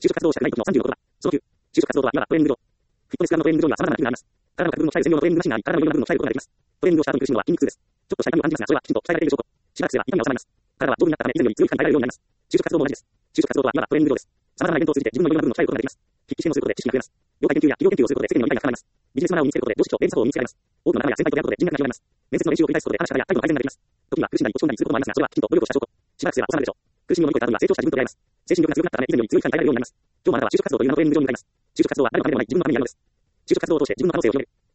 就職活動をしたくない時の30の言葉。その9、就職活動とはいわばトレーニング場。フィットネスクラブのトレーニング場には様々な機能があります。体の各部分を鍛える専用のトレーニングマシンがあり、体のいろんな部分を鍛えることができます。トレーニングをした後に苦しむのは筋肉痛です。ちょっとした痛みを感じますが、それはきちんと鍛えられている証拠。しばらくすれば痛みが収まります。体は丈夫になったため、以前より強い負荷に耐えられるようになります。就職活動も同じです。就職活動とはいわばトレーニング場です。様々なイベントを通じて自分のいろんな部分を鍛えることができます。筆記試験をすることで知識が増えます。業界研究や企業研究をすることで世間の理解が深まります。ビジネスマナーを身につけることで常識とベース作法を身につけられます。多くの仲間や先輩と出会うことで人脈が広がります。面接の練習を繰り返すことで話し方や態度の改善ができます。時には苦しんだり落ち込んだりすることもありますが、それはきちんと努力をした証拠。しばらくすれば収まるでしょう。苦しみを乗り越えた後には成長した自分と出会います。精神力が強くなったため、以前より強い負荷に耐えられるようになります。今日もあなたは就職活動という名のトレーニング場に向かいます。就職活動は誰のためにもない自分のためにあるのです。就職活動を通して自分の可能性を広げる。